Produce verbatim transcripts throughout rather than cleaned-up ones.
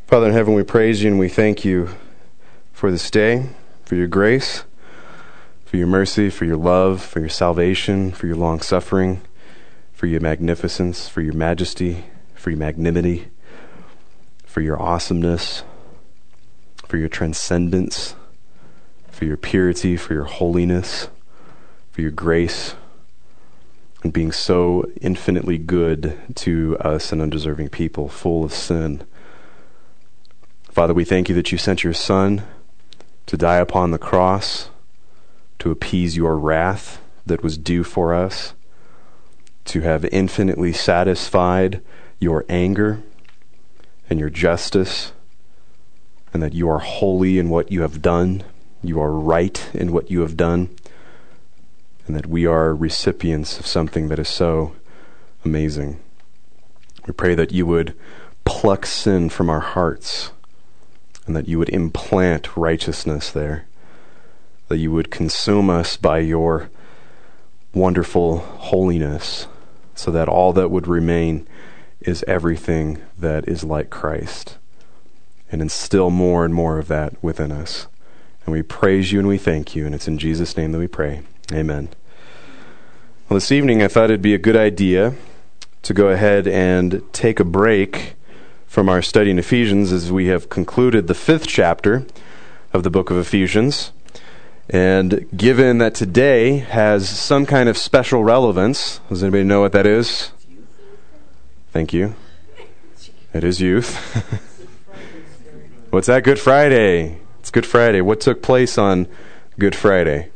Father in heaven, we praise you and we thank you for this day, for your grace, for your mercy, for your love, for your salvation, for your long-suffering, for your magnificence, for your majesty, for your magnanimity, for your awesomeness, for your transcendence, for your purity, for your holiness, for your grace, and being so infinitely good to us, an undeserving people, full of sin. Father, we thank you that you sent your Son to die upon the cross, to appease your wrath that was due for us, to have infinitely satisfied your anger and your justice, and that you are holy in what you have done, you are right in what you have done, and that we are recipients of something that is so amazing. We pray that you would pluck sin from our hearts, and that you would implant righteousness there, that you would consume us by your wonderful holiness, so that all that would remain is everything that is like Christ, and instill more and more of that within us. And we praise you and we thank you, and it's in Jesus' name that we pray. Amen. Well, this evening I thought it'd be a good idea to go ahead and take a break from our study in Ephesians as we have concluded the fifth chapter of the book of Ephesians. And given that today has some kind of special relevance, does anybody know what that is? Thank you. It is youth. What's that? Good Friday. It's Good Friday. What took place on Good Friday?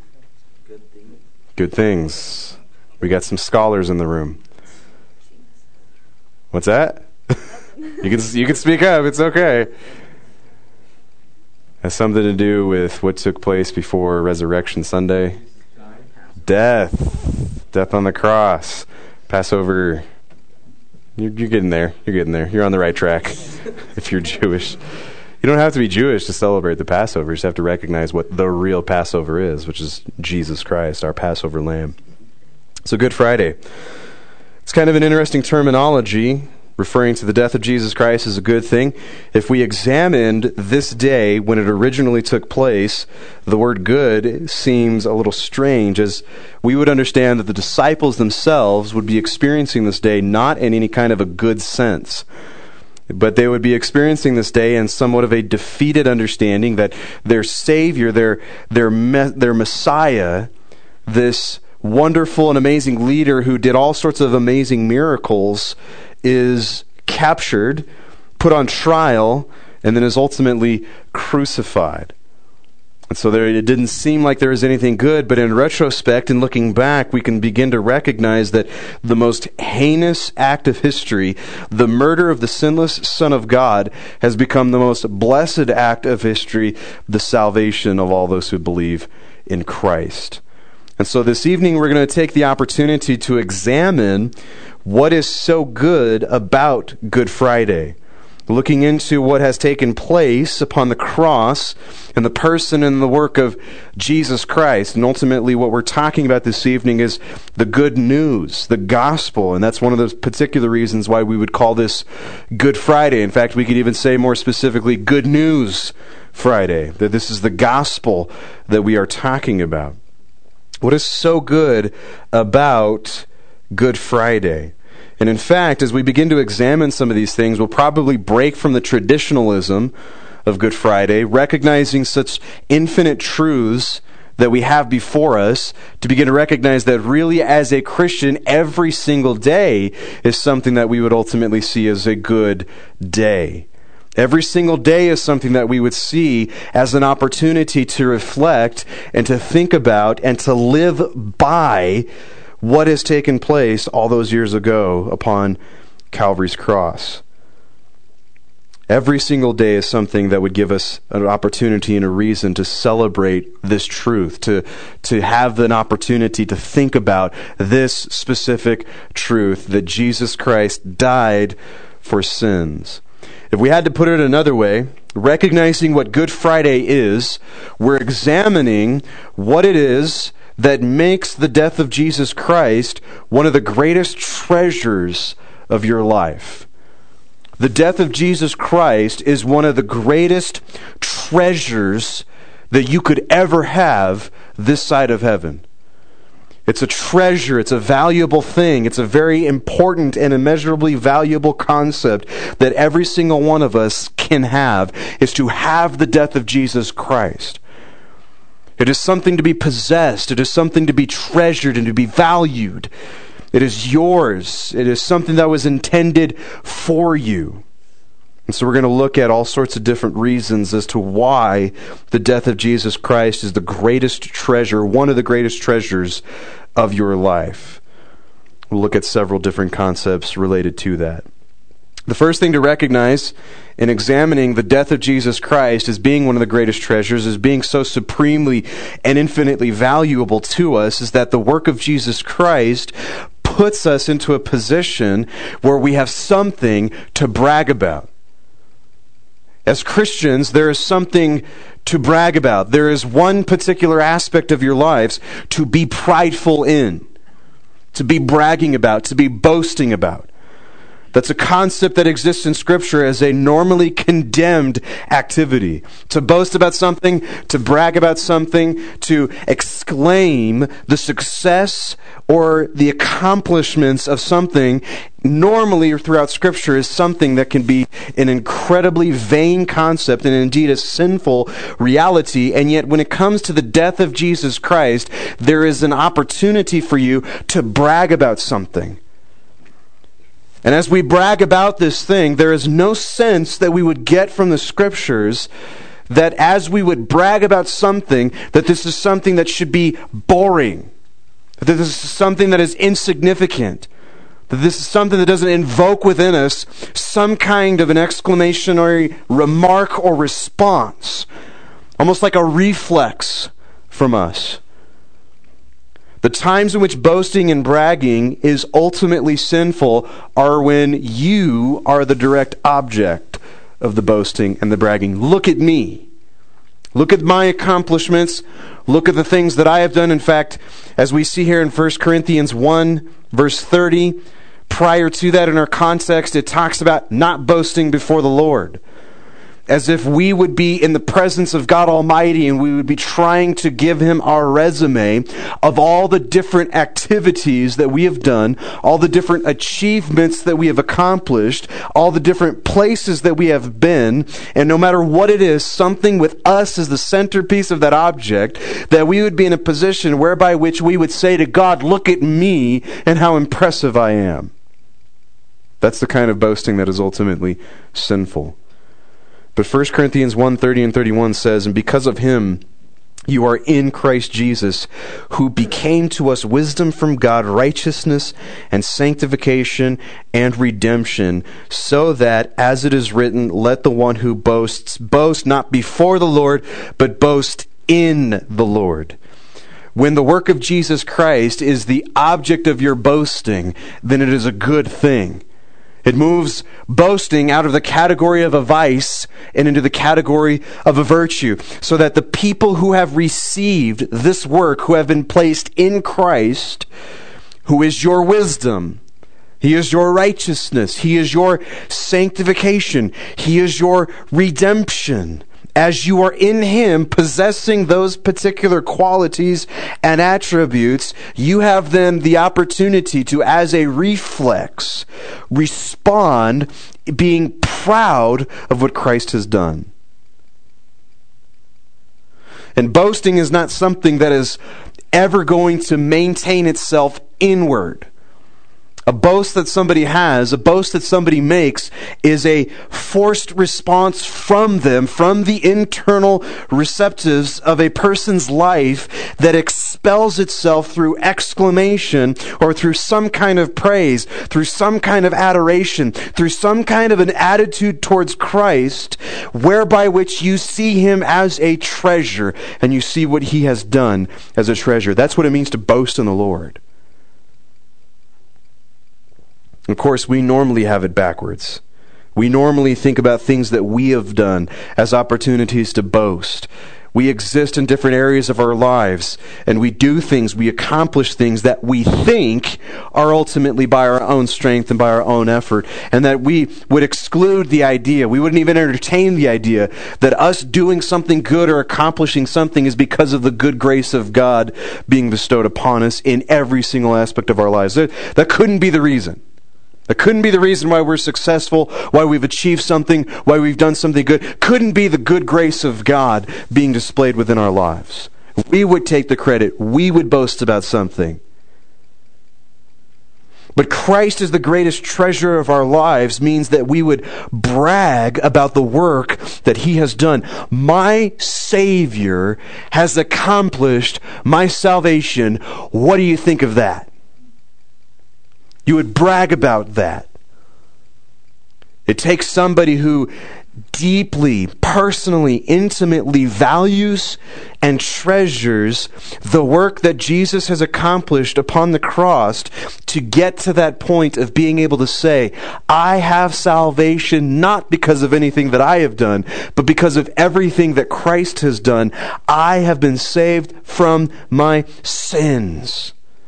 Good things. We got some scholars in the room. What's that? You can you can speak up. It's okay. Has something to do with what took place before Resurrection Sunday. Death. Death on the cross. Passover. You're, you're getting there. You're getting there. You're on the right track if you're Jewish. You don't have to be Jewish to celebrate the Passover. You just have to recognize what the real Passover is, which is Jesus Christ, our Passover lamb. So Good Friday. It's kind of an interesting terminology, referring to the death of Jesus Christ as a good thing. If we examined this day when it originally took place, the word good seems a little strange, as we would understand that the disciples themselves would be experiencing this day not in any kind of a good sense, but they would be experiencing this day in somewhat of a defeated understanding that their Savior, their their me- their Messiah, this wonderful and amazing leader who did all sorts of amazing miracles, is captured, put on trial, and then is ultimately crucified. And so there, it didn't seem like there was anything good, but in retrospect and looking back, we can begin to recognize that the most heinous act of history, the murder of the sinless Son of God, has become the most blessed act of history, the salvation of all those who believe in Christ. And so this evening we're going to take the opportunity to examine what is so good about Good Friday, looking into what has taken place upon the cross and the person and the work of Jesus Christ. And ultimately what we're talking about this evening is the good news, the gospel. And that's one of those particular reasons why we would call this Good Friday. In fact, we could even say more specifically Good News Friday, that this is the gospel that we are talking about. What is so good about Good Friday? And in fact, as we begin to examine some of these things, we'll probably break from the traditionalism of Good Friday, recognizing such infinite truths that we have before us, to begin to recognize that really as a Christian, every single day is something that we would ultimately see as a good day. Every single day is something that we would see as an opportunity to reflect and to think about and to live by what has taken place all those years ago upon Calvary's cross. Every single day is something that would give us an opportunity and a reason to celebrate this truth, to, to have an opportunity to think about this specific truth, that Jesus Christ died for sins. If we had to put it another way, recognizing what Good Friday is, we're examining what it is that makes the death of Jesus Christ one of the greatest treasures of your life. The death of Jesus Christ is one of the greatest treasures that you could ever have this side of heaven. It's a treasure. It's a valuable thing. It's a very important and immeasurably valuable concept that every single one of us can have, is to have the death of Jesus Christ. It is something to be possessed. It is something to be treasured and to be valued. It is yours. It is something that was intended for you. And so we're going to look at all sorts of different reasons as to why the death of Jesus Christ is the greatest treasure, one of the greatest treasures of your life. We'll look at several different concepts related to that. The first thing to recognize in examining the death of Jesus Christ as being one of the greatest treasures, as being so supremely and infinitely valuable to us, is that the work of Jesus Christ puts us into a position where we have something to brag about. As Christians, there is something to brag about. There is one particular aspect of your lives to be prideful in, to be bragging about, to be boasting about. That's a concept that exists in Scripture as a normally condemned activity. To boast about something, to brag about something, to exclaim the success or the accomplishments of something, normally throughout Scripture is something that can be an incredibly vain concept and indeed a sinful reality. And yet when it comes to the death of Jesus Christ, there is an opportunity for you to brag about something. And as we brag about this thing, there is no sense that we would get from the Scriptures that as we would brag about something, that this is something that should be boring, that this is something that is insignificant, that this is something that doesn't invoke within us some kind of an exclamatory remark or response, almost like a reflex from us. The times in which boasting and bragging is ultimately sinful are when you are the direct object of the boasting and the bragging. Look at me. Look at my accomplishments. Look at the things that I have done. In fact, as we see here in First Corinthians one, verse thirty, prior to that in our context, it talks about not boasting before the Lord. As if we would be in the presence of God Almighty and we would be trying to give Him our resume of all the different activities that we have done, all the different achievements that we have accomplished, all the different places that we have been, and no matter what it is, something with us as the centerpiece of that object, that we would be in a position whereby which we would say to God, look at me and how impressive I am. That's the kind of boasting that is ultimately sinful. But First Corinthians one, thirty and thirty-one says, and because of Him you are in Christ Jesus, who became to us wisdom from God, righteousness and sanctification and redemption, so that, as it is written, let the one who boasts boast not before the Lord, but boast in the Lord. When the work of Jesus Christ is the object of your boasting, then it is a good thing. It moves boasting out of the category of a vice and into the category of a virtue, so that the people who have received this work, who have been placed in Christ, who is your wisdom, He is your righteousness, He is your sanctification, He is your redemption. As you are in Him, possessing those particular qualities and attributes, you have then the opportunity to, as a reflex, respond being proud of what Christ has done. And boasting is not something that is ever going to maintain itself inward. A boast that somebody has, a boast that somebody makes, is a forced response from them, from the internal receptives of a person's life that expels itself through exclamation or through some kind of praise, through some kind of adoration, through some kind of an attitude towards Christ, whereby which you see Him as a treasure and you see what He has done as a treasure. That's what it means to boast in the Lord. Of course, we normally have it backwards. We normally think about things that we have done as opportunities to boast. We exist in different areas of our lives, and we do things, we accomplish things that we think are ultimately by our own strength and by our own effort, and that we would exclude the idea, we wouldn't even entertain the idea that us doing something good or accomplishing something is because of the good grace of God being bestowed upon us in every single aspect of our lives. That, that couldn't be the reason. That couldn't be the reason why we're successful, why we've achieved something, why we've done something good. Couldn't be the good grace of God being displayed within our lives. We would take the credit. We would boast about something. But Christ is the greatest treasure of our lives means that we would brag about the work that He has done. My Savior has accomplished my salvation. What do you think of that? You would brag about that. It takes somebody who deeply, personally, intimately values and treasures the work that Jesus has accomplished upon the cross to get to that point of being able to say, I have salvation not because of anything that I have done, but because of everything that Christ has done. I have been saved from my sins.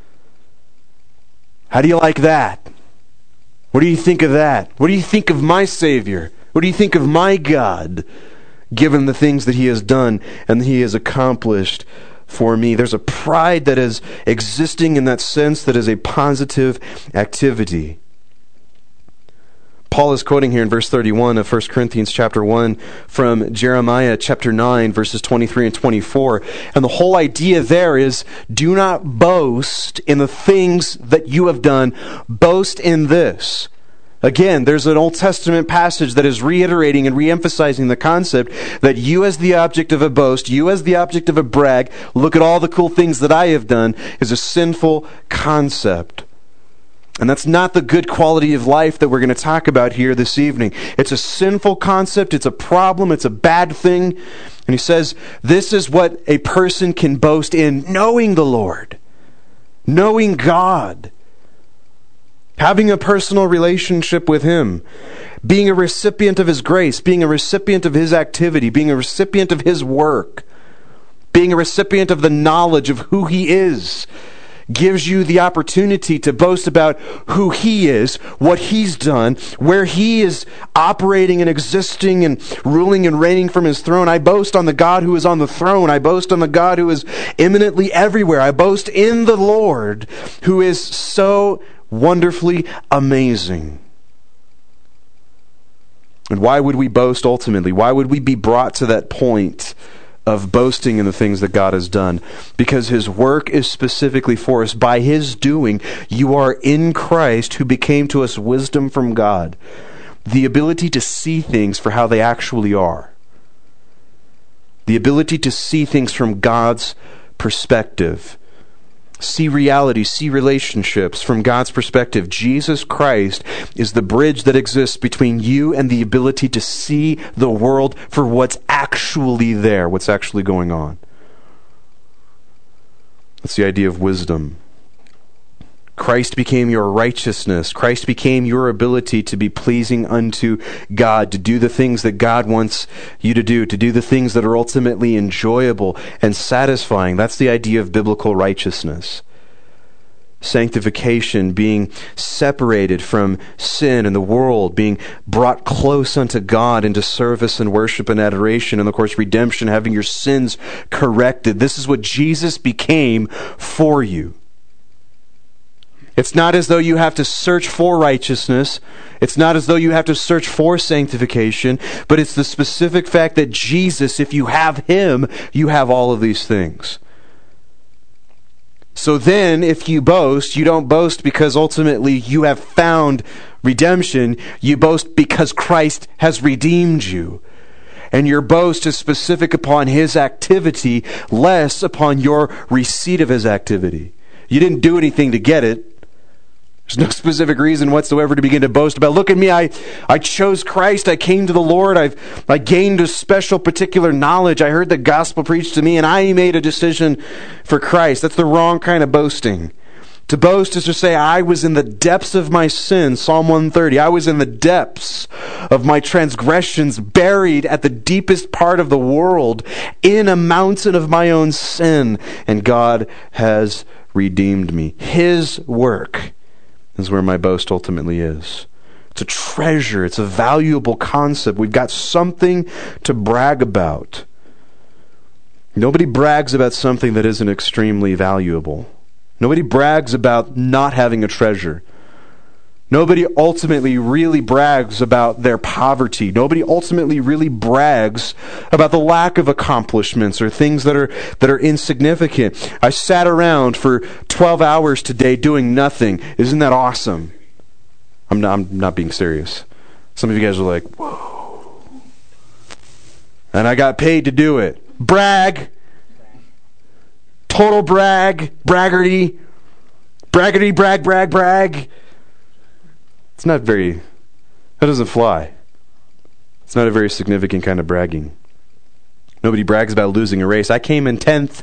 How do you like that? What do you think of that? What do you think of my Savior? What do you think of my God, given the things that He has done and that He has accomplished for me? There's a pride that is existing in that sense that is a positive activity. Paul is quoting here in verse thirty-one of First Corinthians chapter one from Jeremiah chapter nine, verses twenty-three and twenty-four. And the whole idea there is, do not boast in the things that you have done. Boast in this. Again, there's an Old Testament passage that is reiterating and reemphasizing the concept that you as the object of a boast, you as the object of a brag, look at all the cool things that I have done, is a sinful concept. And that's not the good quality of life that we're going to talk about here this evening. It's a sinful concept. It's a problem. It's a bad thing. And he says, this is what a person can boast in, knowing the Lord, knowing God, having a personal relationship with Him, being a recipient of His grace, being a recipient of His activity, being a recipient of His work, being a recipient of the knowledge of who He is, gives you the opportunity to boast about who He is, what He's done, where He is operating and existing and ruling and reigning from His throne. I boast on the God who is on the throne. I boast on the God who is imminently everywhere. I boast in the Lord who is so wonderfully amazing. And why would we boast ultimately? Why would we be brought to that point of boasting in the things that God has done? Because His work is specifically for us. By His doing, you are in Christ, who became to us wisdom from God. The ability to see things for how they actually are. The ability to see things from God's perspective. See reality, see relationships from God's perspective. Jesus Christ is the bridge that exists between you and the ability to see the world for what's actually there, what's actually going on. That's the idea of wisdom. Christ became your righteousness. Christ became your ability to be pleasing unto God, to do the things that God wants you to do, to do the things that are ultimately enjoyable and satisfying. That's the idea of biblical righteousness. Sanctification, being separated from sin and the world, being brought close unto God into service and worship and adoration, and of course redemption, having your sins corrected. This is what Jesus became for you. It's not as though you have to search for righteousness. It's not as though you have to search for sanctification, but it's the specific fact that Jesus, if you have Him, you have all of these things. So then, if you boast, you don't boast because ultimately you have found redemption. You boast because Christ has redeemed you. And your boast is specific upon His activity, less upon your receipt of His activity. You didn't do anything to get it. There's no specific reason whatsoever to begin to boast about. Look at me, I, I chose Christ, I came to the Lord, I've I gained a special particular knowledge, I heard the gospel preached to me, and I made a decision for Christ. That's the wrong kind of boasting. To boast is to say, I was in the depths of my sin, Psalm one thirty. I was in the depths of my transgressions, buried at the deepest part of the world, in a mountain of my own sin, and God has redeemed me. His work is where my boast ultimately is. It's a treasure. It's a valuable concept. We've got something to brag about. Nobody brags about something that isn't extremely valuable. Nobody brags about not having a treasure. Nobody ultimately really brags about their poverty. Nobody ultimately really brags about the lack of accomplishments or things that are that are insignificant. I sat around for twelve hours today doing nothing. Isn't that awesome? I'm not, I'm not being serious. Some of you guys are like, whoa. And I got paid to do it. Brag. Total brag. Braggarty. Braggity, brag, brag, brag. It's not very, that doesn't fly. It's not a very significant kind of bragging. Nobody brags about losing a race. I came in tenth.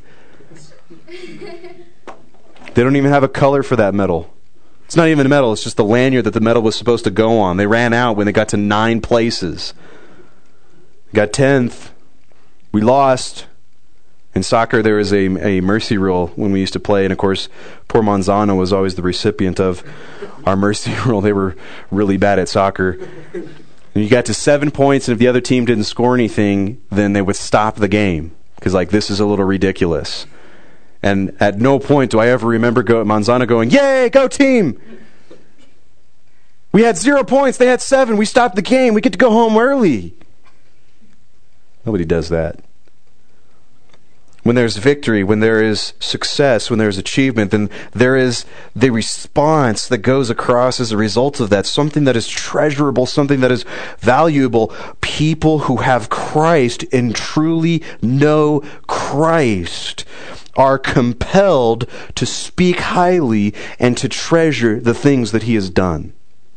They don't even have a color for that medal. It's not even a medal, it's just the lanyard that the medal was supposed to go on. They ran out when they got to nine places. Got tenth. We lost. In soccer, there was a, a mercy rule when we used to play, and of course, poor Monzano was always the recipient of our mercy rule. They were really bad at soccer. And you got to seven points, and if the other team didn't score anything, then they would stop the game, because like, this is a little ridiculous. And at no point do I ever remember go, Monzano going, yay, go team! We had zero points, they had seven, we stopped the game, we get to go home early. Nobody does that. When there's victory, when there is success, when there's achievement, then there is the response that goes across as a result of that. Something that is treasurable, something that is valuable. People who have Christ and truly know Christ are compelled to speak highly and to treasure the things that He has done.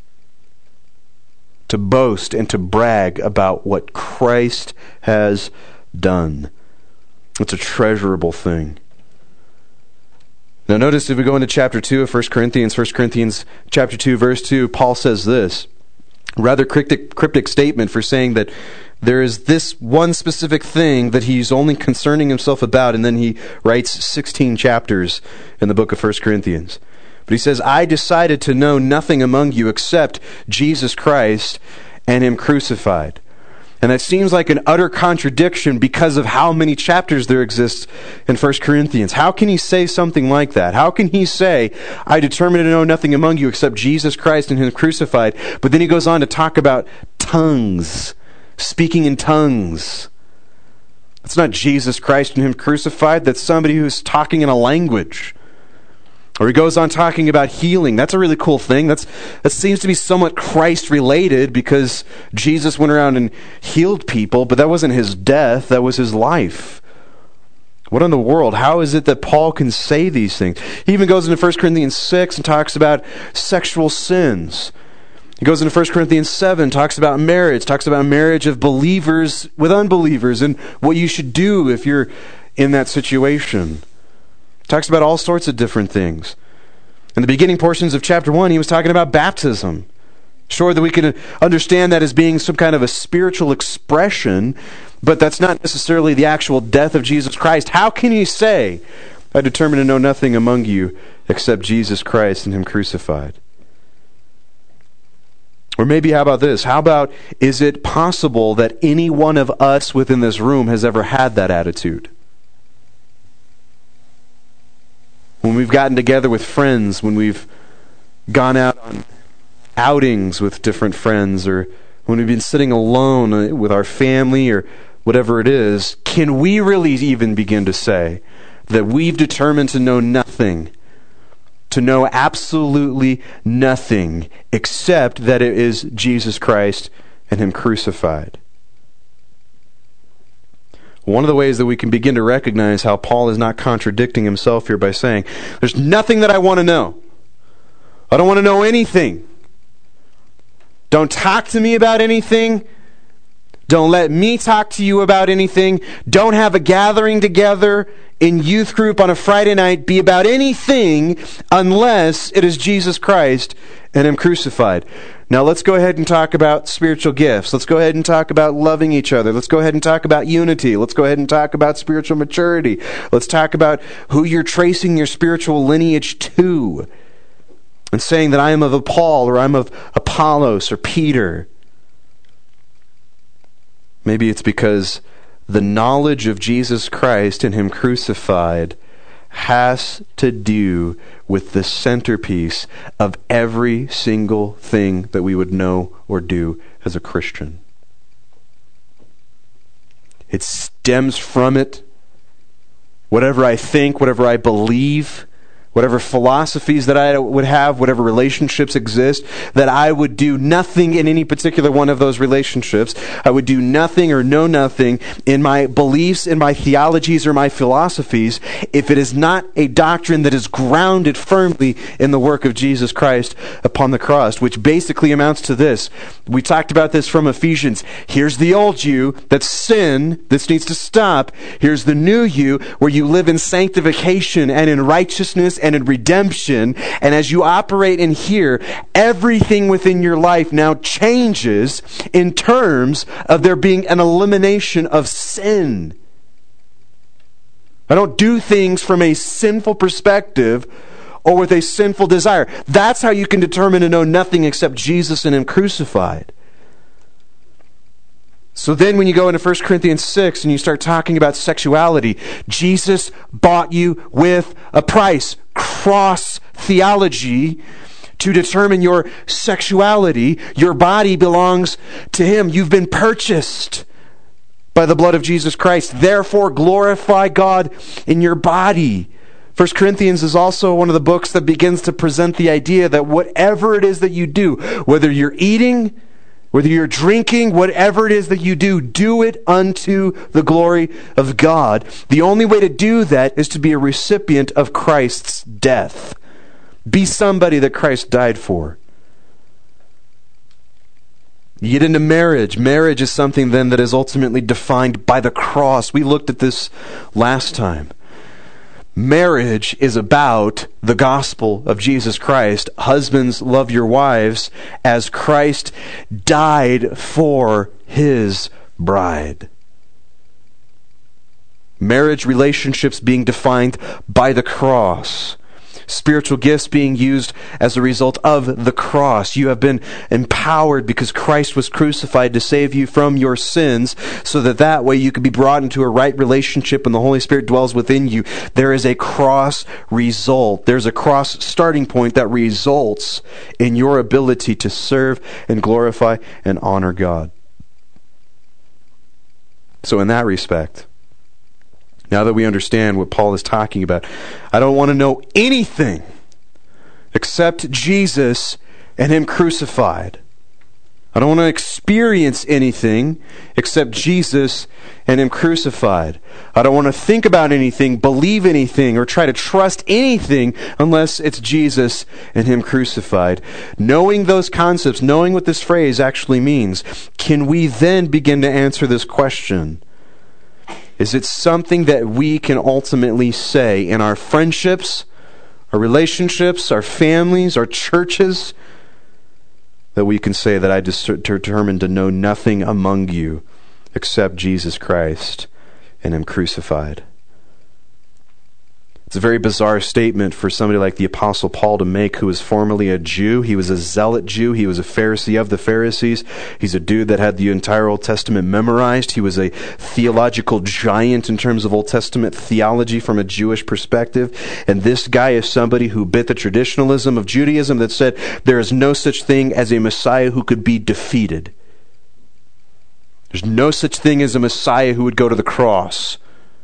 To boast and to brag about what Christ has done. It's a treasurable thing. Now notice if we go into chapter two of First Corinthians, First Corinthians chapter two, verse two, Paul says this, rather cryptic, cryptic statement for saying that there is this one specific thing that he's only concerning himself about, and then he writes sixteen chapters in the book of First Corinthians. But he says, I decided to know nothing among you except Jesus Christ and Him crucified. And that seems like an utter contradiction because of how many chapters there exist in First Corinthians. How can he say something like that? How can he say, I determined to know nothing among you except Jesus Christ and Him crucified? But then he goes on to talk about tongues, speaking in tongues. That's not Jesus Christ and Him crucified. That's somebody who's talking in a language. Or he goes on talking about healing. That's a really cool thing. That's that seems to be somewhat Christ-related because Jesus went around and healed people, but that wasn't His death. That was His life. What in the world? How is it that Paul can say these things? He even goes into First Corinthians six and talks about sexual sins. He goes into First Corinthians seven, talks about marriage, talks about marriage of believers with unbelievers and what you should do if you're in that situation. Talks about all sorts of different things. In the beginning portions of chapter one, he was talking about baptism. Sure that we can understand that as being some kind of a spiritual expression, but that's not necessarily the actual death of Jesus Christ. How can he say, I determined to know nothing among you except Jesus Christ and Him crucified? Or maybe how about this? How about, is it possible that any one of us within this room has ever had that attitude? When we've gotten together with friends, when we've gone out on outings with different friends, or when we've been sitting alone with our family or whatever it is, can we really even begin to say that we've determined to know nothing, to know absolutely nothing, except that it is Jesus Christ and Him crucified? One of the ways that we can begin to recognize how Paul is not contradicting himself here by saying, there's nothing that I want to know. I don't want to know anything. Don't talk to me about anything. Don't let me talk to you about anything. Don't have a gathering together in youth group on a Friday night be about anything unless it is Jesus Christ and Him crucified. Now let's go ahead and talk about spiritual gifts. Let's go ahead and talk about loving each other. Let's go ahead and talk about unity. Let's go ahead and talk about spiritual maturity. Let's talk about who you're tracing your spiritual lineage to. And saying that I am of Paul or I'm of Apollos or Peter. Maybe it's because the knowledge of Jesus Christ and Him crucified has to do with the centerpiece of every single thing that we would know or do as a Christian. It stems from it. Whatever I think, whatever I believe, whatever philosophies that I would have, whatever relationships exist, that I would do nothing in any particular one of those relationships. I would do nothing or know nothing in my beliefs, in my theologies, or my philosophies if it is not a doctrine that is grounded firmly in the work of Jesus Christ upon the cross, which basically amounts to this. We talked about this from Ephesians. Here's the old you, that's sin, this needs to stop. Here's the new you, where you live in sanctification and in righteousness and in redemption. And as you operate in here, everything within your life now changes in terms of there being an elimination of sin. I don't do things from a sinful perspective or with a sinful desire. That's how you can determine to know nothing except Jesus and Him crucified. So then when you go into First Corinthians six and you start talking about sexuality, Jesus bought you with a price. Cross theology to determine your sexuality. Your body belongs to Him. You've been purchased by the blood of Jesus Christ. Therefore, glorify God in your body. First Corinthians is also one of the books that begins to present the idea that whatever it is that you do, whether you're eating, whether you're drinking, whatever it is that you do, do it unto the glory of God. The only way to do that is to be a recipient of Christ's death. Be somebody that Christ died for. You get into marriage. Marriage is something then that is ultimately defined by the cross. We looked at this last time. Marriage is about the gospel of Jesus Christ. Husbands, love your wives as Christ died for His bride. Marriage relationships being defined by the cross. Spiritual gifts being used as a result of the cross. You have been empowered because Christ was crucified to save you from your sins, so that that way you could be brought into a right relationship and the Holy Spirit dwells within you. There is a cross result. There's a cross starting point that results in your ability to serve and glorify and honor God. So in that respect, now that we understand what Paul is talking about, I don't want to know anything except Jesus and Him crucified. I don't want to experience anything except Jesus and Him crucified. I don't want to think about anything, believe anything, or try to trust anything unless it's Jesus and Him crucified. Knowing those concepts, knowing what this phrase actually means, can we then begin to answer this question? Is it something that we can ultimately say in our friendships, our relationships, our families, our churches, that we can say that I determined to know nothing among you except Jesus Christ and Him crucified? It's a very bizarre statement for somebody like the Apostle Paul to make, who was formerly a Jew. He was a zealot Jew. He was a Pharisee of the Pharisees. He's a dude that had the entire Old Testament memorized. He was a theological giant in terms of Old Testament theology from a Jewish perspective. And this guy is somebody who bit the traditionalism of Judaism that said there is no such thing as a Messiah who could be defeated. There's no such thing as a Messiah who would go to the cross.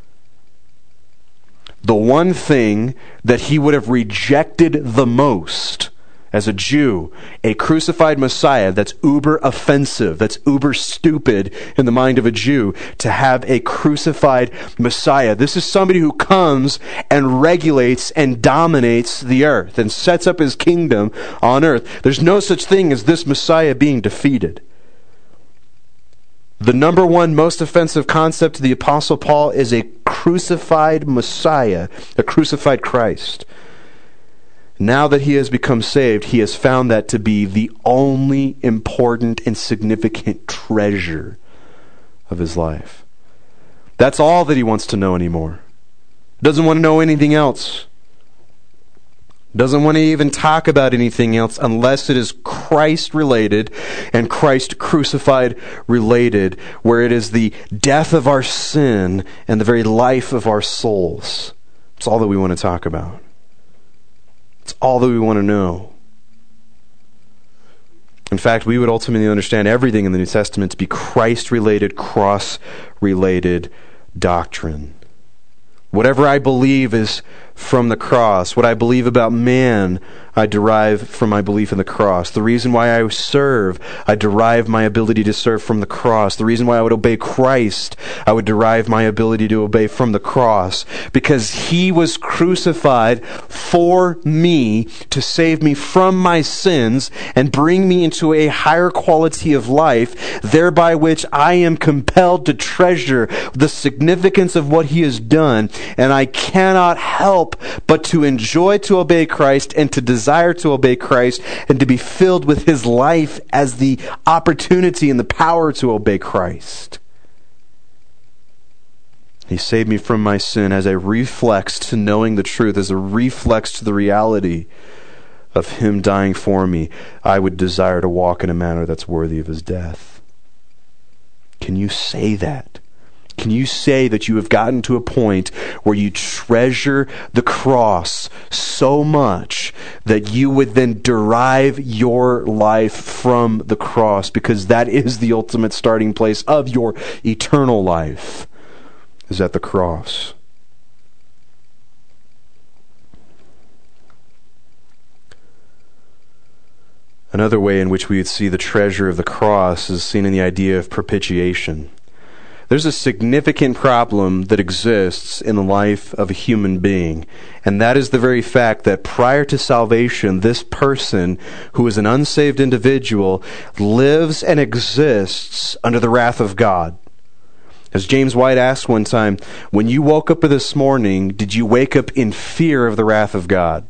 The one thing that he would have rejected the most as a Jew, a crucified Messiah that's uber offensive, that's uber stupid in the mind of a Jew, to have a crucified Messiah. This is somebody who comes and regulates and dominates the earth and sets up His kingdom on earth. There's no such thing as this Messiah being defeated. The number one most offensive concept to the Apostle Paul is a crucified Messiah, a crucified Christ. Now that he has become saved, he has found that to be the only important and significant treasure of his life. That's all that he wants to know anymore. Doesn't want to know anything else. Doesn't want to even talk about anything else unless it is Christ related and Christ crucified related, where it is the death of our sin and the very life of our souls. It's all that we want to talk about. It's all that we want to know. In fact, we would ultimately understand everything in the New Testament to be Christ-related, cross-related doctrine. Whatever I believe is from the cross. What I believe about man, I derive from my belief in the cross. The reason why I serve, I derive my ability to serve from the cross. The reason why I would obey Christ, I would derive my ability to obey from the cross. Because he was crucified for me to save me from my sins and bring me into a higher quality of life, thereby which I am compelled to treasure the significance of what he has done. And I cannot help but to enjoy to obey Christ and to desire to obey Christ and to be filled with his life as the opportunity and the power to obey Christ. He saved me from my sin as a reflex to knowing the truth, as a reflex to the reality of him dying for me. I would desire to walk in a manner that's worthy of his death. Can you say that? Can you say that you have gotten to a point where you treasure the cross so much that you would then derive your life from the cross, because that is the ultimate starting place of your eternal life, is at the cross? Another way in which we would see the treasure of the cross is seen in the idea of propitiation. There's a significant problem that exists in the life of a human being, and that is the very fact that prior to salvation, this person, who is an unsaved individual, lives and exists under the wrath of God. As James White asked one time, when you woke up this morning, did you wake up in fear of the wrath of God?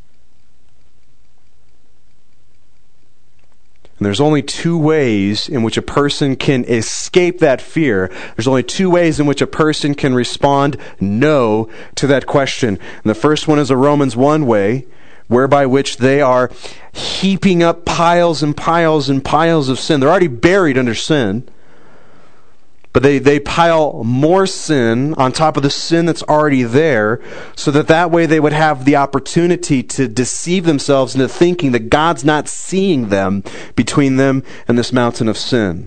And there's only two ways in which a person can escape that fear. There's only two ways in which a person can respond no to that question. And the first one is a Romans one way, whereby which they are heaping up piles and piles and piles of sin. They're already buried under sin. But they, they pile more sin on top of the sin that's already there, so that that way they would have the opportunity to deceive themselves into thinking that God's not seeing them between them and this mountain of sin.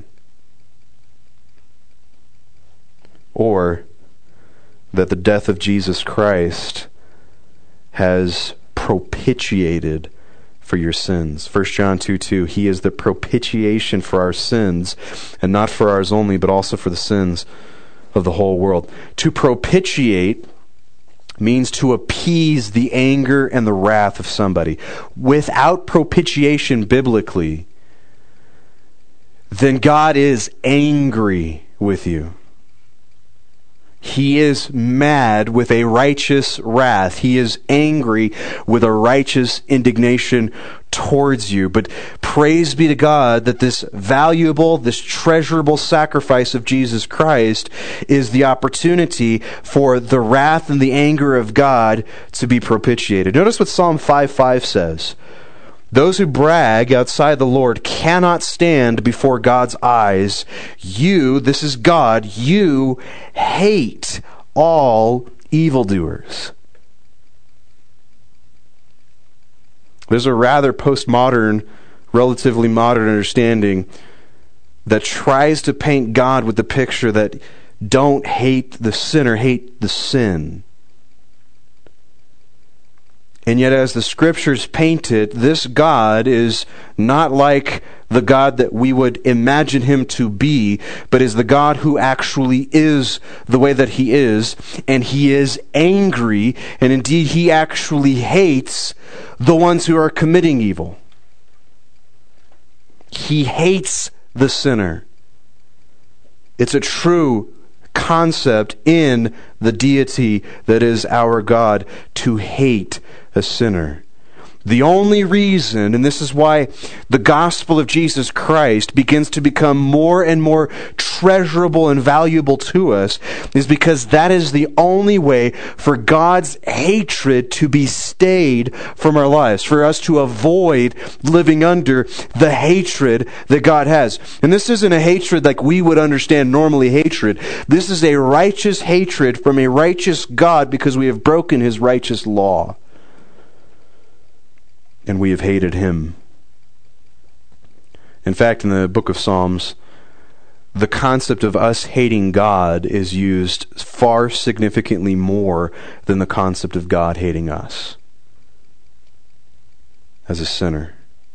Or that the death of Jesus Christ has propitiated for your sins. First John two two, he is the propitiation for our sins, and not for ours only, but also for the sins of the whole world. To propitiate means to appease the anger and the wrath of somebody. Without propitiation biblically, then God is angry with you. He is mad with a righteous wrath. He is angry with a righteous indignation towards you. But praise be to God that this valuable, this treasurable sacrifice of Jesus Christ is the opportunity for the wrath and the anger of God to be propitiated. Notice what Psalm five five says. Those who brag outside the Lord cannot stand before God's eyes. You, this is God, you hate all evildoers. There's a rather postmodern, relatively modern understanding that tries to paint God with the picture that don't hate the sinner, hate the sin. And yet, as the Scriptures paint it, this God is not like the God that we would imagine him to be, but is the God who actually is the way that he is, and he is angry, and indeed he actually hates the ones who are committing evil. He hates the sinner. It's a true concept in the deity that is our God to hate a sinner. The only reason, and this is why the gospel of Jesus Christ begins to become more and more treasurable and valuable to us, is because that is the only way for God's hatred to be stayed from our lives, for us to avoid living under the hatred that God has. And this isn't a hatred like we would understand normally hatred. This is a righteous hatred from a righteous God because we have broken his righteous law. And we have hated him. In fact, in the book of Psalms, the concept of us hating God is used far significantly more than the concept of God hating us as a sinner.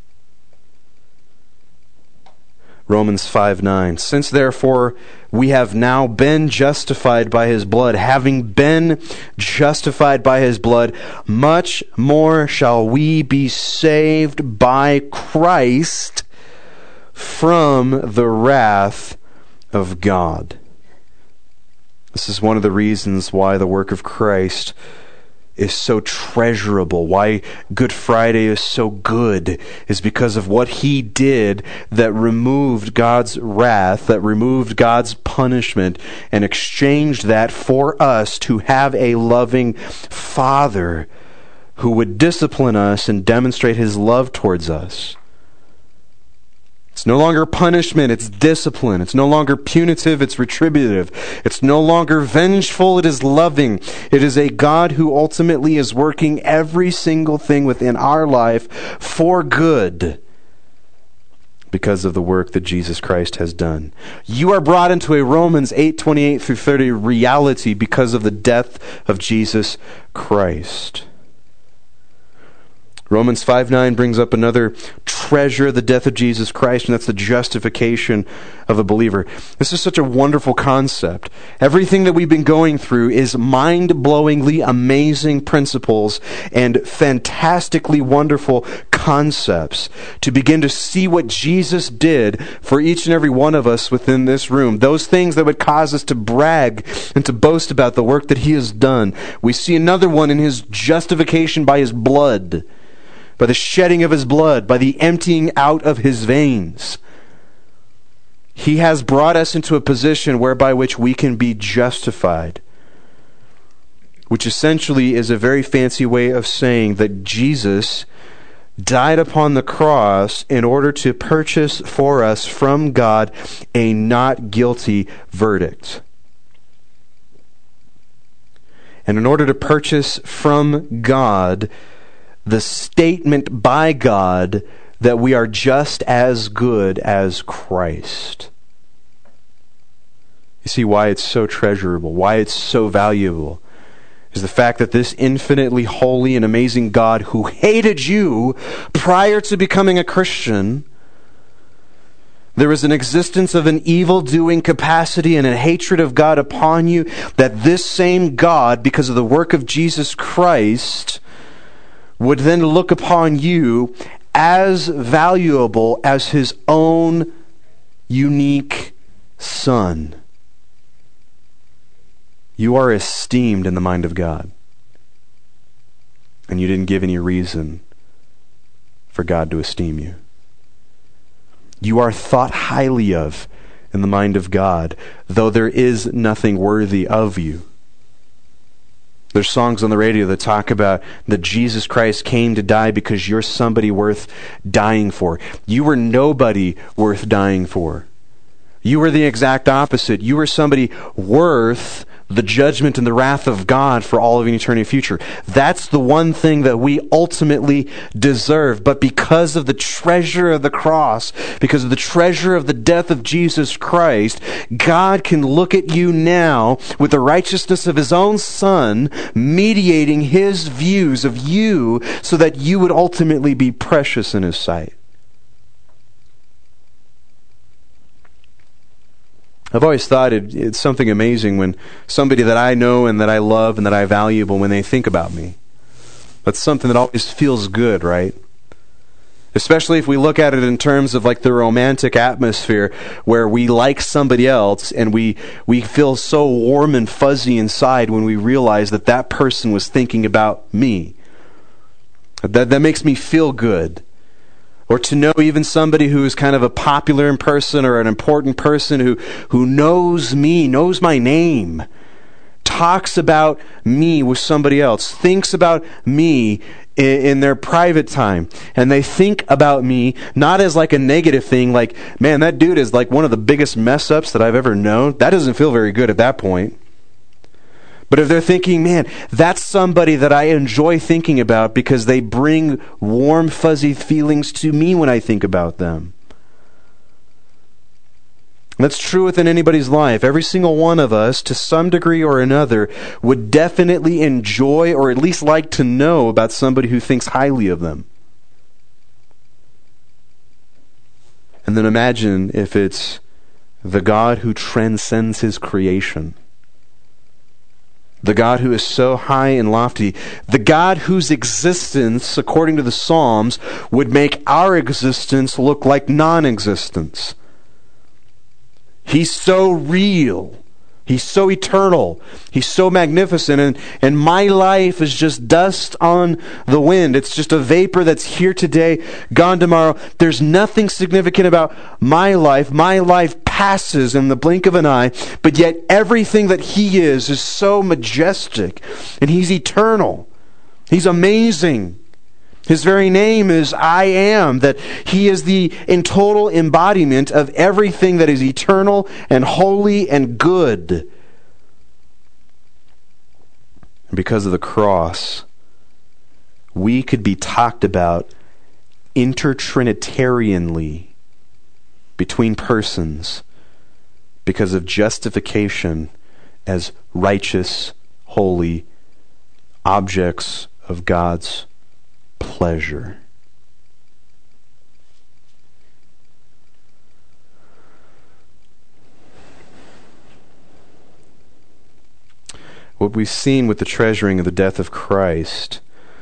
Romans five nine. Since therefore we have now been justified by his blood, having been justified by his blood, much more shall we be saved by Christ from the wrath of God. This is one of the reasons why the work of Christ is so treasurable, why Good Friday is so good, is because of what he did that removed God's wrath, that removed God's punishment, and exchanged that for us to have a loving Father who would discipline us and demonstrate his love towards us. It's no longer punishment, it's discipline. It's no longer punitive, it's retributive. It's no longer vengeful, it is loving. It is a God who ultimately is working every single thing within our life for good because of the work that Jesus Christ has done. You are brought into a Romans eight twenty-eight through thirty reality because of the death of Jesus Christ. Romans five nine brings up another treasure, the death of Jesus Christ, and that's the justification of a believer. This is such a wonderful concept. Everything that we've been going through is mind-blowingly amazing principles and fantastically wonderful concepts to begin to see what Jesus did for each and every one of us within this room. Those things that would cause us to brag and to boast about the work that he has done. We see another one in his justification by his blood, by the shedding of his blood, by the emptying out of his veins. He has brought us into a position whereby which we can be justified, which essentially is a very fancy way of saying that Jesus died upon the cross in order to purchase for us from God a not guilty verdict. And in order to purchase from God the statement by God that we are just as good as Christ. You see why it's so treasurable, why it's so valuable, is the fact that this infinitely holy and amazing God who hated you prior to becoming a Christian, there was an existence of an evil-doing capacity and a hatred of God upon you, that this same God, because of the work of Jesus Christ, would then look upon you as valuable as his own unique Son. You are esteemed in the mind of God. And you didn't give any reason for God to esteem you. You are thought highly of in the mind of God, though there is nothing worthy of you. There's songs on the radio that talk about that Jesus Christ came to die because you're somebody worth dying for. You were nobody worth dying for. You were the exact opposite. You were somebody worth the judgment and the wrath of God for all of an eternity future. That's the one thing that we ultimately deserve. But because of the treasure of the cross, because of the treasure of the death of Jesus Christ, God can look at you now with the righteousness of his own Son, mediating his views of you so that you would ultimately be precious in his sight. I've always thought it, it's something amazing when somebody that I know and that I love and that I value, when they think about me. That's something that always feels good, right? Especially if we look at it in terms of like the romantic atmosphere where we like somebody else and we we feel so warm and fuzzy inside when we realize that that person was thinking about me. That that makes me feel good. Or to know even somebody who is kind of a popular person or an important person who, who knows me, knows my name, talks about me with somebody else, thinks about me in, in their private time. And they think about me not as like a negative thing, like, man, that dude is like one of the biggest mess-ups that I've ever known. That doesn't feel very good at that point. But if they're thinking, man, that's somebody that I enjoy thinking about because they bring warm, fuzzy feelings to me when I think about them. That's true within anybody's life. Every single one of us, to some degree or another, would definitely enjoy or at least like to know about somebody who thinks highly of them. And then imagine if it's the God who transcends his creation. The God who is so high and lofty. The God whose existence, according to the Psalms, would make our existence look like non-existence. He's so real. He's so eternal. He's so magnificent. And, and my life is just dust on the wind. It's just a vapor that's here today, gone tomorrow. There's nothing significant about my life. My life passes in the blink of an eye, but yet everything that he is is so majestic. And he's eternal. He's amazing. His very name is I Am, that he is the in total embodiment of everything that is eternal and holy and good. And because of the cross, we could be talked about intertrinitarianly between persons because of justification as righteous, holy objects of God's pleasure. What we've seen with the treasuring of the death of Christ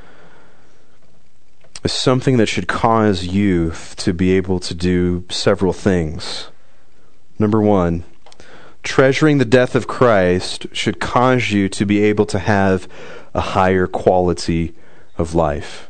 is something that should cause you to be able to do several things. Number one, treasuring the death of Christ should cause you to be able to have a higher quality of life.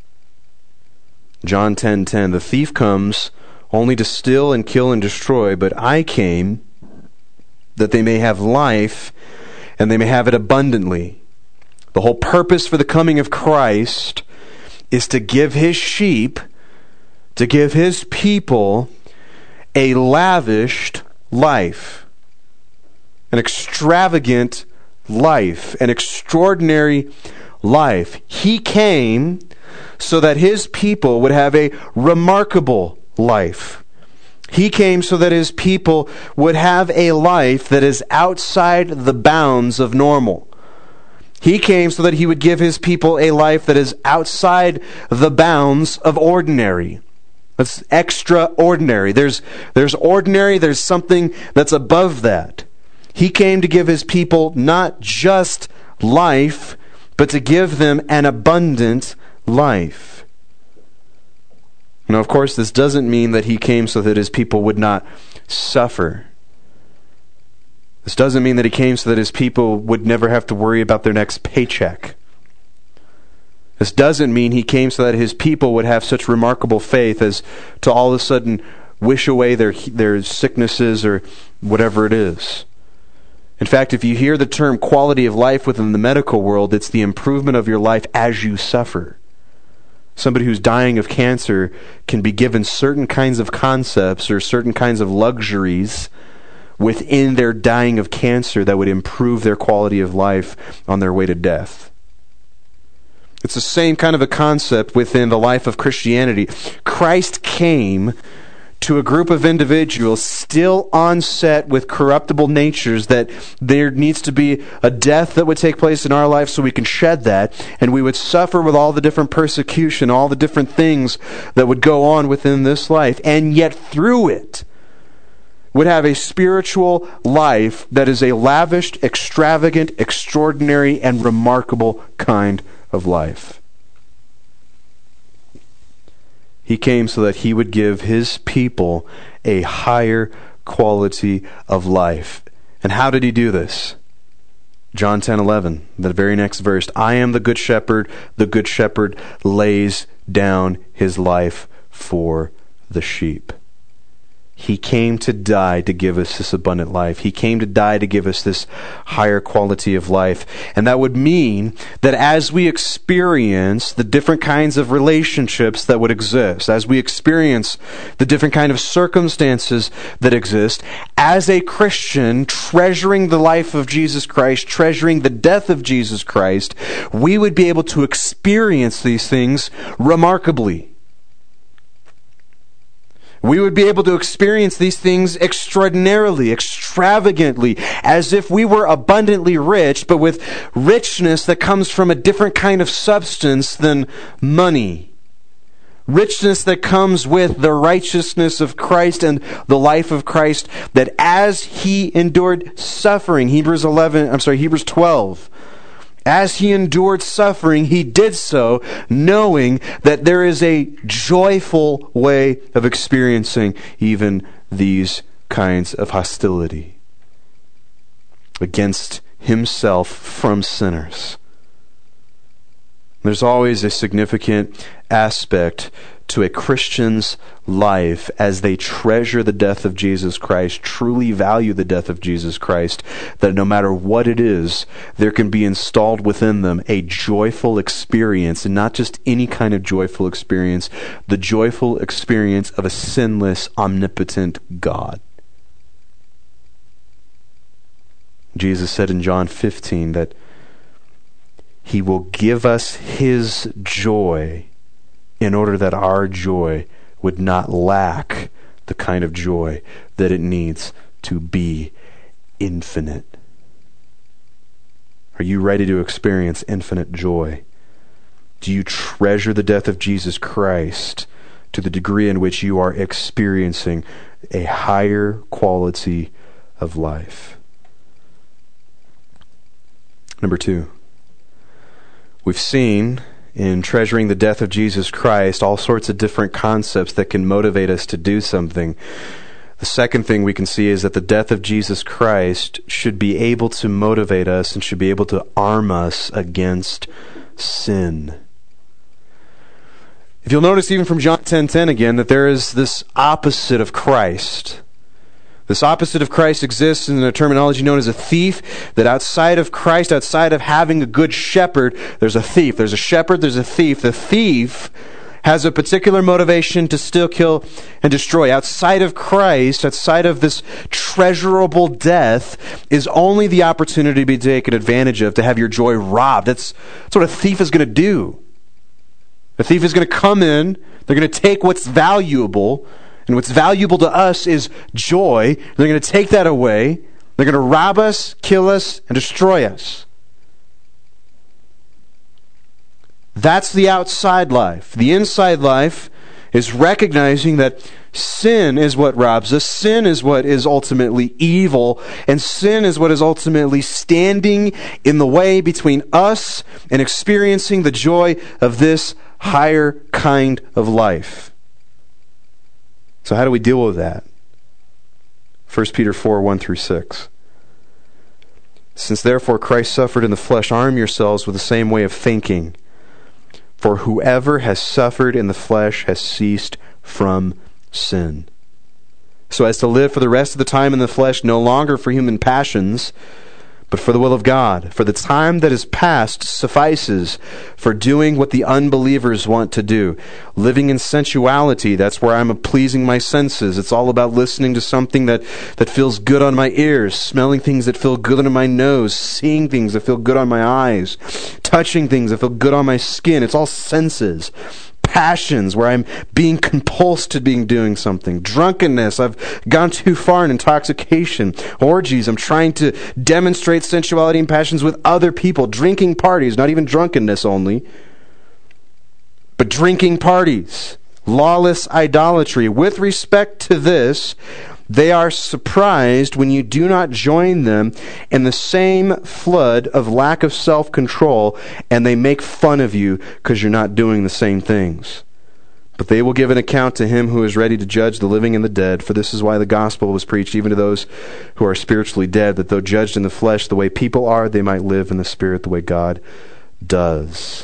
John ten ten, the thief comes only to steal and kill and destroy, but I came that they may have life and they may have it abundantly. The whole purpose for the coming of Christ is to give his sheep, to give his people a lavished life, an extravagant life, an extraordinary life. He came so that his people would have a remarkable life. He came so that his people would have a life that is outside the bounds of normal. He came so that he would give his people a life that is outside the bounds of ordinary. That's extraordinary. There's, there's ordinary, there's something that's above that. He came to give his people not just life, but to give them an abundant life. Now, of course, this doesn't mean that he came so that his people would not suffer. This doesn't mean that he came so that his people would never have to worry about their next paycheck. This doesn't mean he came so that his people would have such remarkable faith as to all of a sudden wish away their their sicknesses or whatever it is. In fact, if you hear the term quality of life within the medical world, it's the improvement of your life as you suffer. Somebody who's dying of cancer can be given certain kinds of concepts or certain kinds of luxuries within their dying of cancer that would improve their quality of life on their way to death. It's the same kind of a concept within the life of Christianity. Christ came to a group of individuals still on set with corruptible natures, that there needs to be a death that would take place in our life so we can shed that, and we would suffer with all the different persecution, all the different things that would go on within this life, and yet through it would have a spiritual life that is a lavished, extravagant, extraordinary, and remarkable kind of life. He came so that he would give his people a higher quality of life. And how did he do this? John ten eleven, the very next verse. I am the good shepherd. The good shepherd lays down his life for the sheep. He came to die to give us this abundant life. He came to die to give us this higher quality of life. And that would mean that as we experience the different kinds of relationships that would exist, as we experience the different kind of circumstances that exist, as a Christian treasuring the life of Jesus Christ, treasuring the death of Jesus Christ, we would be able to experience these things remarkably. We would be able to experience these things extraordinarily, extravagantly, as if we were abundantly rich, but with richness that comes from a different kind of substance than money. Richness that comes with the righteousness of Christ and the life of Christ, that as he endured suffering, Hebrews eleven, I'm sorry, Hebrews twelve, as he endured suffering, he did so knowing that there is a joyful way of experiencing even these kinds of hostility against himself from sinners. There's always a significant aspect to a Christian's life as they treasure the death of Jesus Christ, truly value the death of Jesus Christ, that no matter what it is, there can be installed within them a joyful experience, and not just any kind of joyful experience, the joyful experience of a sinless, omnipotent God. Jesus said in John fifteen that he will give us his joy in order that our joy would not lack the kind of joy that it needs to be infinite. Are you ready to experience infinite joy? Do you treasure the death of Jesus Christ to the degree in which you are experiencing a higher quality of life? Number two, we've seen in treasuring the death of Jesus Christ all sorts of different concepts that can motivate us to do something. The second thing we can see is that the death of Jesus Christ should be able to motivate us and should be able to arm us against sin. If you'll notice even from John ten ten again, that there is this opposite of Christ. This opposite of Christ exists in a terminology known as a thief, that outside of Christ, outside of having a good shepherd, there's a thief. There's a shepherd, there's a thief. The thief has a particular motivation to steal, kill, and destroy. Outside of Christ, outside of this treasurable death, is only the opportunity to be taken advantage of, to have your joy robbed. That's, that's what a thief is going to do. A thief is going to come in, they're going to take what's valuable, and what's valuable to us is joy. They're going to take that away. They're going to rob us, kill us, and destroy us. That's the outside life. The inside life is recognizing that sin is what robs us. Sin is what is ultimately evil. And sin is what is ultimately standing in the way between us and experiencing the joy of this higher kind of life. So how do we deal with that? First Peter four, one through six. Since therefore Christ suffered in the flesh, arm yourselves with the same way of thinking. For whoever has suffered in the flesh has ceased from sin, so as to live for the rest of the time in the flesh, no longer for human passions, but for the will of God. For the time that is past suffices for doing what the unbelievers want to do. Living in sensuality, that's where I'm pleasing my senses. It's all about listening to something that, that feels good on my ears, smelling things that feel good on my nose, seeing things that feel good on my eyes, touching things that feel good on my skin. It's all senses. Passions, where I'm being compulsed to being doing something. Drunkenness, I've gone too far in intoxication. Orgies, I'm trying to demonstrate sensuality and passions with other people. Drinking parties, not even drunkenness only, but drinking parties. Lawless idolatry. With respect to this, they are surprised when you do not join them in the same flood of lack of self-control, and they make fun of you because you're not doing the same things. But they will give an account to him who is ready to judge the living and the dead. For this is why the gospel was preached even to those who are spiritually dead, that though judged in the flesh the way people are, they might live in the spirit the way God does.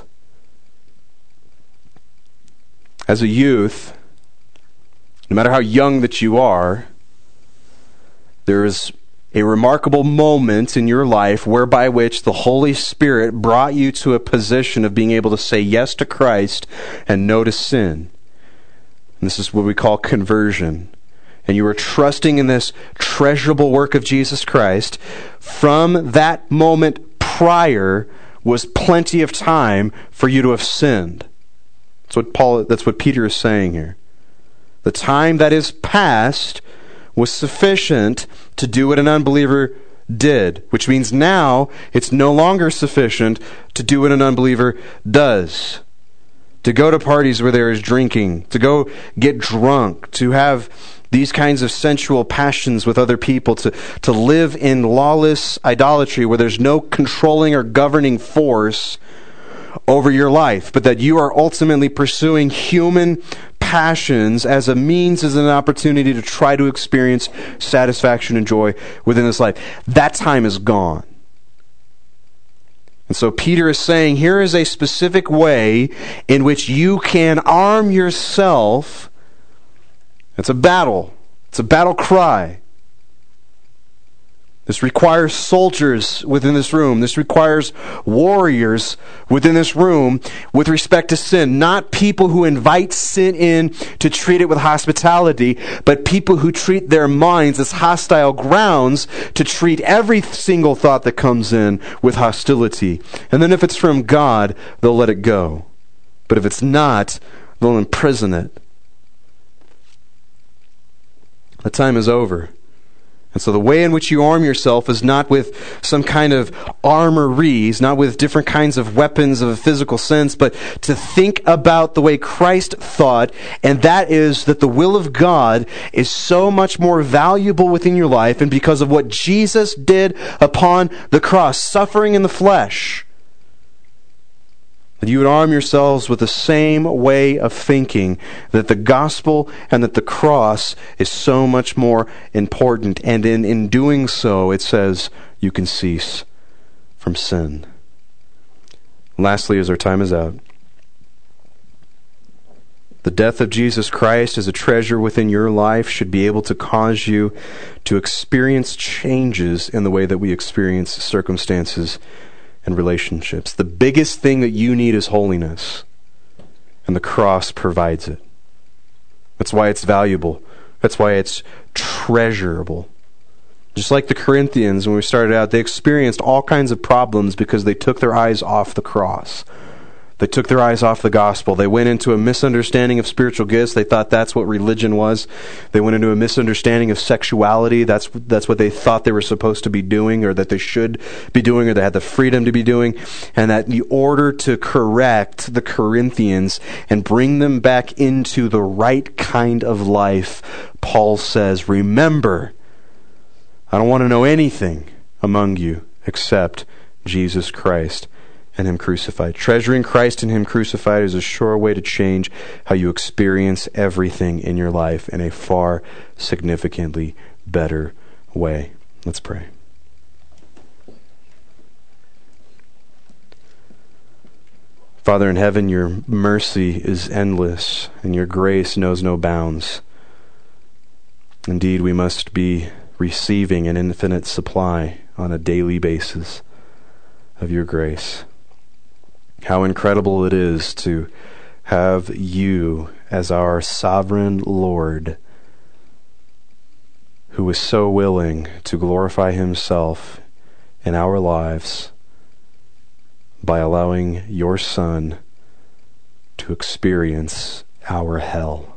As a youth, no matter how young that you are, there is a remarkable moment in your life whereby which the Holy Spirit brought you to a position of being able to say yes to Christ and no to sin. And this is what we call conversion. And you were trusting in this treasurable work of Jesus Christ. From that moment prior was plenty of time for you to have sinned. That's what Paul, that's what Peter is saying here. The time that is past was sufficient to do what an unbeliever did, which means now it's no longer sufficient to do what an unbeliever does. To go to parties where there is drinking, to go get drunk, to have these kinds of sensual passions with other people, to, to live in lawless idolatry where there's no controlling or governing force over your life, but that you are ultimately pursuing human passions as a means, as an opportunity to try to experience satisfaction and joy within this life. That time is gone. And so Peter is saying, here is a specific way in which you can arm yourself. It's a battle. It's a battle cry. This requires soldiers within this room. This requires warriors within this room with respect to sin. Not people who invite sin in to treat it with hospitality, but people who treat their minds as hostile grounds to treat every single thought that comes in with hostility. And then if it's from God, they'll let it go. But if it's not, they'll imprison it. The time is over. And so the way in which you arm yourself is not with some kind of armories, not with different kinds of weapons of a physical sense, but to think about the way Christ thought, and that is that the will of God is so much more valuable within your life, and because of what Jesus did upon the cross, suffering in the flesh, that you would arm yourselves with the same way of thinking, that the gospel and that the cross is so much more important. And in, in doing so, it says you can cease from sin. Lastly, as our time is out, the death of Jesus Christ as a treasure within your life should be able to cause you to experience changes in the way that we experience circumstances and relationships. The biggest thing that you need is holiness, and the cross provides it. That's why it's valuable. That's why it's treasurable. Just like the Corinthians, when we started out, they experienced all kinds of problems because they took their eyes off the cross. They took their eyes off the gospel. They went into a misunderstanding of spiritual gifts. They thought that's what religion was. They went into a misunderstanding of sexuality. That's that's what they thought they were supposed to be doing, or that they should be doing, or they had the freedom to be doing. And that in order to correct the Corinthians and bring them back into the right kind of life, Paul says, remember, I don't want to know anything among you except Jesus Christ and Him crucified. Treasuring Christ and Him crucified is a sure way to change how you experience everything in your life in a far significantly better way. Let's pray. Father in heaven, your mercy is endless and your grace knows no bounds. Indeed, we must be receiving an infinite supply on a daily basis of your grace. How incredible it is to have you as our sovereign Lord, who is so willing to glorify Himself in our lives by allowing your Son to experience our hell.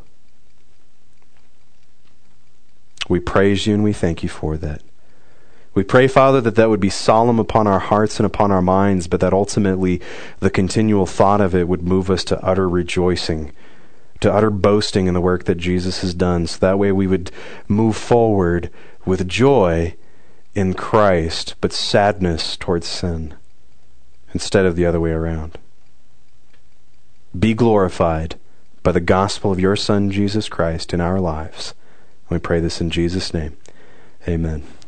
We praise you and we thank you for that. We pray, Father, that that would be solemn upon our hearts and upon our minds, but that ultimately the continual thought of it would move us to utter rejoicing, to utter boasting in the work that Jesus has done. So that way we would move forward with joy in Christ, but sadness towards sin, instead of the other way around. Be glorified, by the gospel of your Son, Jesus Christ, in our lives. We pray this in Jesus' name. Amen.